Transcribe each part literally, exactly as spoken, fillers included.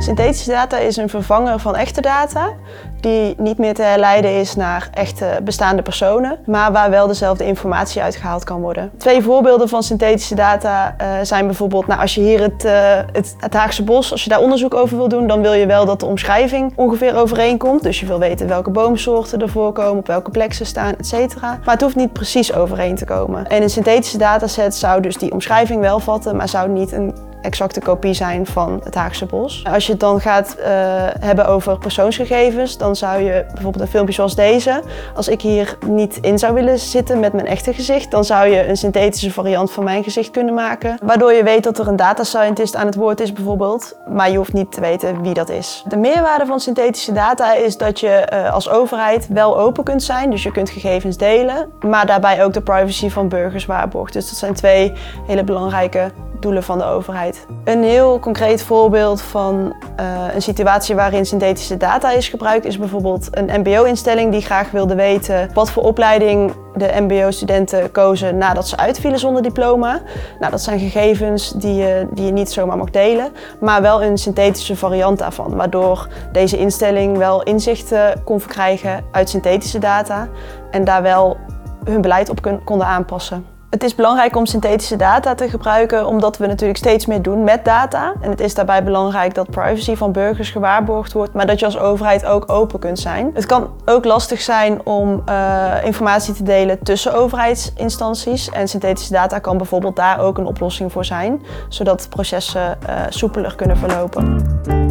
Synthetische data is een vervanger van echte data die niet meer te herleiden is naar echte bestaande personen, maar waar wel dezelfde informatie uitgehaald kan worden. Twee voorbeelden van synthetische data uh, zijn bijvoorbeeld, nou, als je hier het, uh, het, het Haagse Bos, als je daar onderzoek over wil doen, dan wil je wel dat de omschrijving ongeveer overeenkomt. Dus je wil weten welke boomsoorten er voorkomen, op welke plek ze staan, et cetera. Maar het hoeft niet precies overeen te komen. En een synthetische dataset zou dus die omschrijving wel vatten, maar zou niet een exacte kopie zijn van het Haagse Bos. Als je het dan gaat uh, hebben over persoonsgegevens, dan zou je bijvoorbeeld een filmpje zoals deze, als ik hier niet in zou willen zitten met mijn echte gezicht, dan zou je een synthetische variant van mijn gezicht kunnen maken, waardoor je weet dat er een data scientist aan het woord is bijvoorbeeld, maar je hoeft niet te weten wie dat is. De meerwaarde van synthetische data is dat je uh, als overheid wel open kunt zijn, dus je kunt gegevens delen, maar daarbij ook de privacy van burgers waarborgt. Dus dat zijn twee hele belangrijke doelen van de overheid. Een heel concreet voorbeeld van uh, een situatie waarin synthetische data is gebruikt is bijvoorbeeld een M B O-instelling die graag wilde weten wat voor opleiding de M B O-studenten kozen nadat ze uitvielen zonder diploma. Nou, dat zijn gegevens die je, die je niet zomaar mag delen, maar wel een synthetische variant daarvan, waardoor deze instelling wel inzichten kon verkrijgen uit synthetische data en daar wel hun beleid op kun, konden aanpassen. Het is belangrijk om synthetische data te gebruiken omdat we natuurlijk steeds meer doen met data. En het is daarbij belangrijk dat privacy van burgers gewaarborgd wordt, maar dat je als overheid ook open kunt zijn. Het kan ook lastig zijn om uh, informatie te delen tussen overheidsinstanties. En synthetische data kan bijvoorbeeld daar ook een oplossing voor zijn, zodat processen uh, soepeler kunnen verlopen.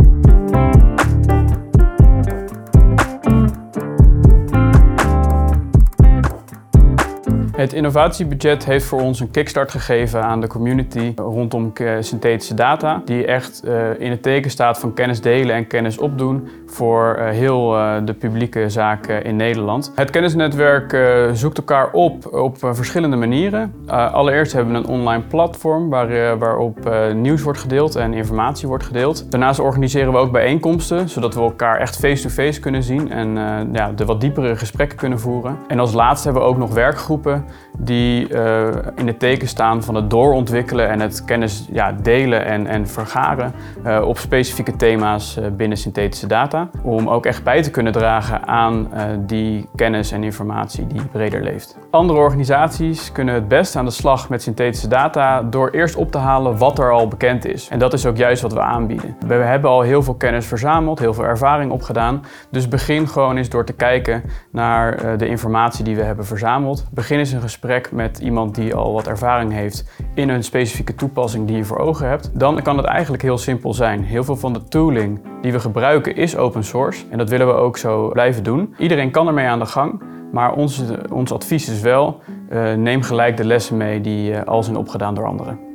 Het innovatiebudget heeft voor ons een kickstart gegeven aan de community rondom synthetische data, die echt uh, in het teken staat van kennis delen en kennis opdoen voor uh, heel uh, de publieke zaak uh, in Nederland. Het kennisnetwerk uh, zoekt elkaar op op uh, verschillende manieren. Uh, allereerst hebben we een online platform waar, uh, waarop uh, nieuws wordt gedeeld en informatie wordt gedeeld. Daarnaast organiseren we ook bijeenkomsten, zodat we elkaar echt face-to-face kunnen zien en uh, ja, de wat diepere gesprekken kunnen voeren. En als laatste hebben we ook nog werkgroepen die uh, in het teken staan van het doorontwikkelen en het kennis ja, delen en, en vergaren uh, op specifieke thema's uh, binnen synthetische data. Om ook echt bij te kunnen dragen aan uh, die kennis en informatie die breder leeft. Andere organisaties kunnen het best aan de slag met synthetische data door eerst op te halen wat er al bekend is. En dat is ook juist wat we aanbieden. We hebben al heel veel kennis verzameld, heel veel ervaring opgedaan. Dus begin gewoon eens door te kijken naar uh, de informatie die we hebben verzameld. Begin eens een gesprek met iemand die al wat ervaring heeft in een specifieke toepassing die je voor ogen hebt. Dan kan het eigenlijk heel simpel zijn. Heel veel van de tooling die we gebruiken is open source en dat willen we ook zo blijven doen. Iedereen kan ermee aan de gang, maar ons, ons advies is wel, uh, neem gelijk de lessen mee die uh, al zijn opgedaan door anderen.